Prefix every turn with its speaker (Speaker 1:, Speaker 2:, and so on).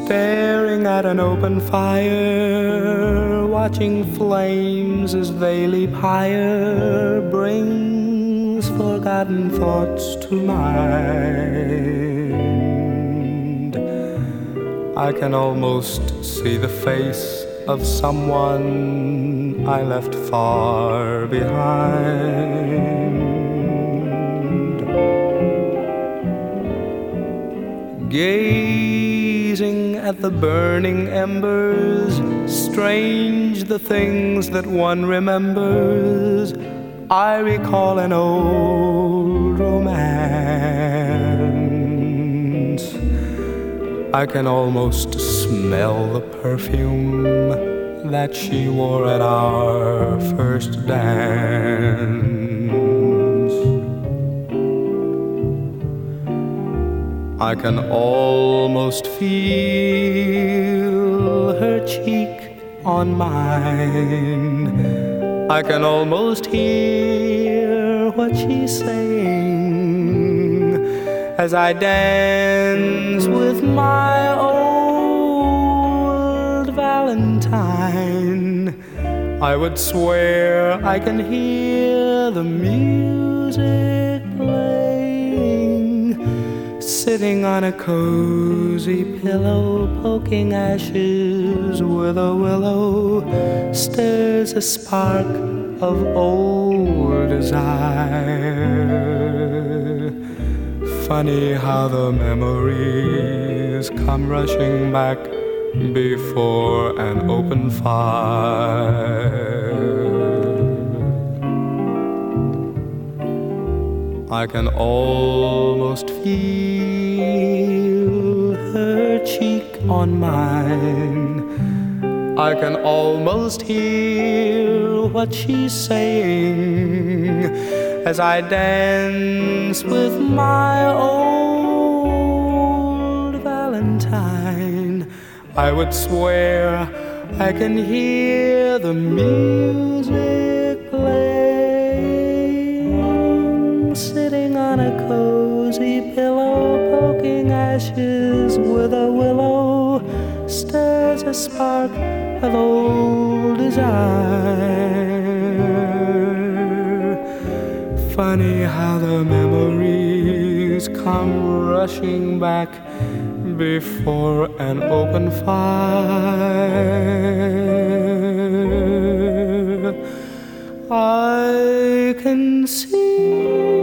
Speaker 1: staring at an open fire, watching flames as they leap higher, brings forgotten thoughts to mind. I can almost see the face of someone I left far behind. Gazing at the burning embers, strange the things that one remembers. I recall an old romance. I can almost smell the perfume that she wore at our first dance. I can almost feel her cheek on mine. I can almost hear what she's saying as I dance with my old Valentine. I would swear I can hear the music playing, sitting on a cozy pillow, poking ashes with a willow, stirs a spark of old desire. Funny how the memories come rushing back before an open fire. I can almost feel her cheek on mine. I can almost hear what she's saying as I dance with my old Valentine. I would swear I can hear the music playing, sitting on a cozy pillow, poking ashes with a willow, stirs a spark of old desire. Funny how the memories come rushing back before an open fire. I can see